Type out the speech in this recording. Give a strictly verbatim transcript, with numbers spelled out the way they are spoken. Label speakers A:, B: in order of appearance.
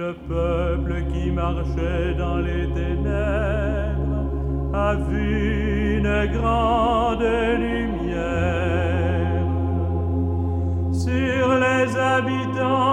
A: le peuple qui marchait dans les ténèbres a vu une grande lumière. Sur les habitants